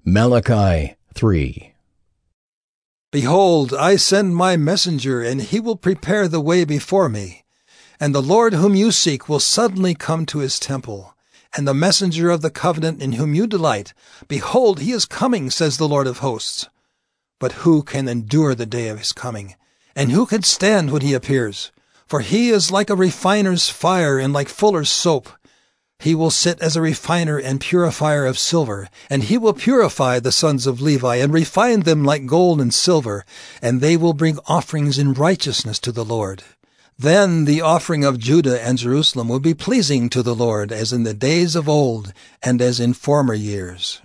Malachi 3. Behold, I send my messenger, and he will prepare the way before me. And the Lord whom you seek will suddenly come to his temple. And the messenger of the covenant in whom you delight, behold, he is coming, says the Lord of hosts. But who can endure the day of his coming? And who can stand when he appears? For he is like a refiner's fire and like fuller's soap. He will sit as a refiner and purifier of silver, and he will purify the sons of Levi, and refine them like gold and silver, and they will bring offerings in righteousness to the Lord. Then the offering of Judah and Jerusalem will be pleasing to the Lord, as in the days of old, and as in former years.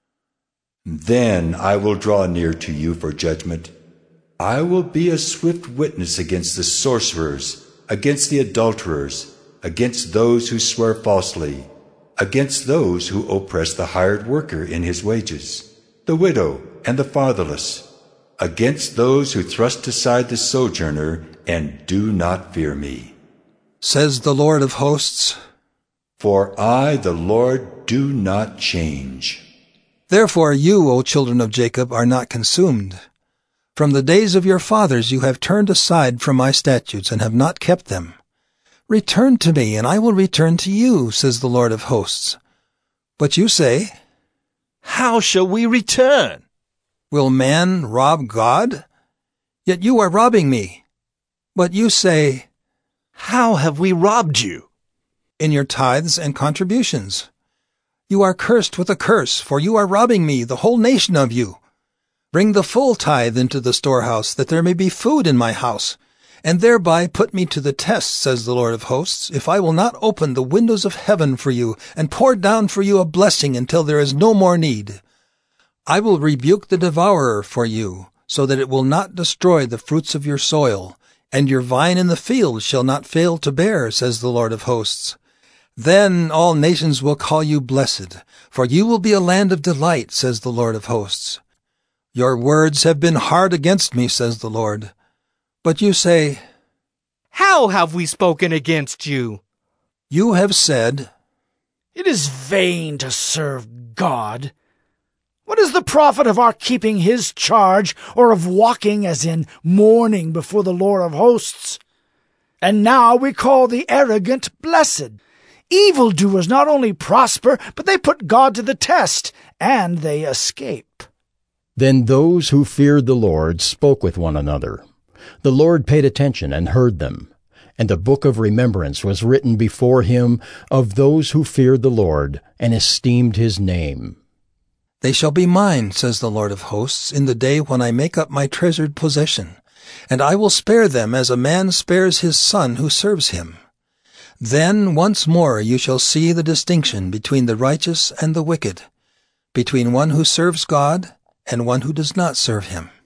Then I will draw near to you for judgment. I will be a swift witness against the sorcerers, against the adulterers, against those who swear falsely, against those who oppress the hired worker in his wages, the widow and the fatherless, against those who thrust aside the sojourner and do not fear me, says the Lord of hosts. For I, the Lord, do not change. Therefore you, O children of Jacob, are not consumed. From the days of your fathers you have turned aside from my statutes and have not kept them. Return to me, and I will return to you, says the Lord of hosts. But you say, How shall we return? Will man rob God? Yet you are robbing me. But you say, How have we robbed you? In your tithes and contributions. You are cursed with a curse, for you are robbing me, the whole nation of you. Bring the full tithe into the storehouse, that there may be food in my house, and thereby put me to the test, says the Lord of hosts, if I will not open the windows of heaven for you, and pour down for you a blessing until there is no more need. I will rebuke the devourer for you, so that it will not destroy the fruits of your soil, and your vine in the field shall not fail to bear, says the Lord of hosts. Then all nations will call you blessed, for you will be a land of delight, says the Lord of hosts. Your words have been hard against me, says the Lord. But you say, How have we spoken against you? You have said, It is vain to serve God. What is the profit of our keeping his charge, or of walking as in mourning before the Lord of hosts? And now we call the arrogant blessed. Evildoers not only prosper, but they put God to the test, and they escape. Then those who feared the Lord spoke with one another. The Lord paid attention and heard them, and a book of remembrance was written before him of those who feared the Lord and esteemed his name. They shall be mine, says the Lord of hosts, in the day when I make up my treasured possession, and I will spare them as a man spares his son who serves him. Then once more you shall see the distinction between the righteous and the wicked, between one who serves God and one who does not serve him.